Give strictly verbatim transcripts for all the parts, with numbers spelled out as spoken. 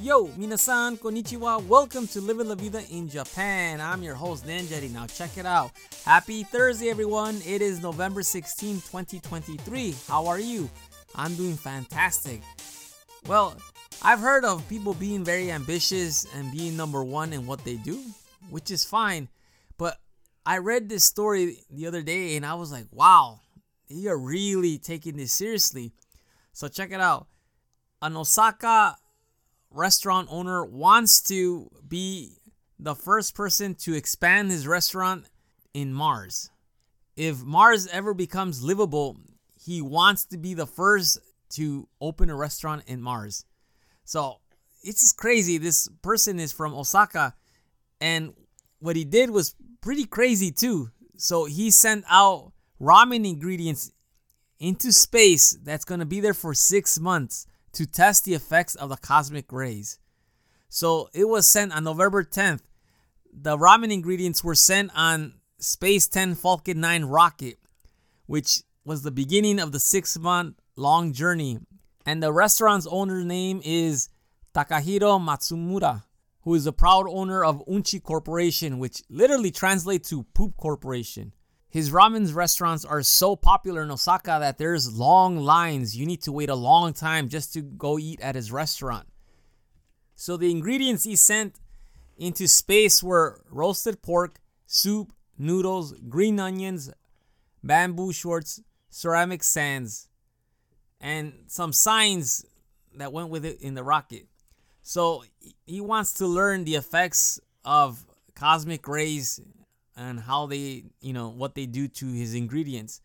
Yo, minasan, konnichiwa. Welcome to Living La Vida in Japan. I'm your host, Nanjeri. Now check it out. Happy Thursday, everyone. It is November sixteenth, twenty twenty-three. How are you? I'm doing fantastic. Well, I've heard of people being very ambitious and being number one in what they do, which is fine. But I read this story the other day and I was like, wow, you're really taking this seriously. So check it out. An Osaka restaurant owner wants to be the first person to expand his restaurant in Mars. If Mars ever becomes livable, he wants to be the first to open a restaurant in Mars. So it's just crazy. This person is from Osaka, and what he did was pretty crazy too. So he sent out ramen ingredients into space that's going to be there for six months to test the effects of the cosmic rays. So it was sent on November tenth. The ramen ingredients were sent on Space ten Falcon nine rocket, which was the beginning of the six-month long journey. And the restaurant's owner's name is Takahiro Matsumura, who is the proud owner of Unchi Corporation, which literally translates to Poop Corporation. His ramen restaurants are so popular in Osaka that there's long lines. You need to wait a long time just to go eat at his restaurant. So the ingredients he sent into space were roasted pork, soup, noodles, green onions, bamboo shorts, ceramic sands, and some signs that went with it in the rocket. So he wants to learn the effects of cosmic rays and how they, you know, what they do to his ingredients.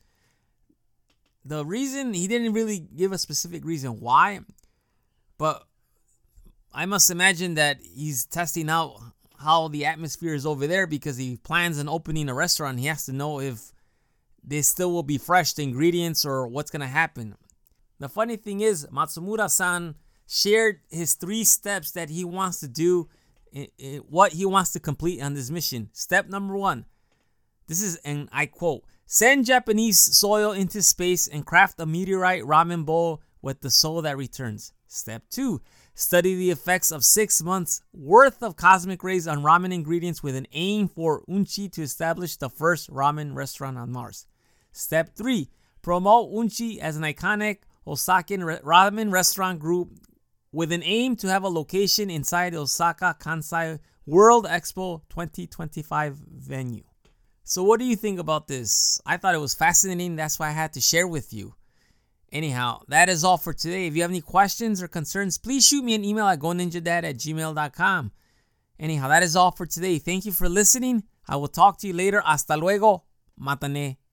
The reason, he didn't really give a specific reason why, but I must imagine that he's testing out how the atmosphere is over there, because he plans on opening a restaurant. He has to know if they still will be fresh, the ingredients, or what's going to happen. The funny thing is, Matsumura-san shared his three steps that he wants to do, in, in what he wants to complete on this mission. Step number one, this is, and I quote, send Japanese soil into space and craft a meteorite ramen bowl with the soul that returns. Step two, study the effects of six months worth of cosmic rays on ramen ingredients with an aim for Unchi to establish the first ramen restaurant on Mars. Step three, promote Unchi as an iconic Osakan ramen restaurant group with an aim to have a location inside the Osaka Kansai World Expo twenty twenty-five venue. So what do you think about this? I thought it was fascinating. That's why I had to share with you. Anyhow, that is all for today. If you have any questions or concerns, please shoot me an email at go ninja dad at gmail dot com. Anyhow, that is all for today. Thank you for listening. I will talk to you later. Hasta luego. Matane.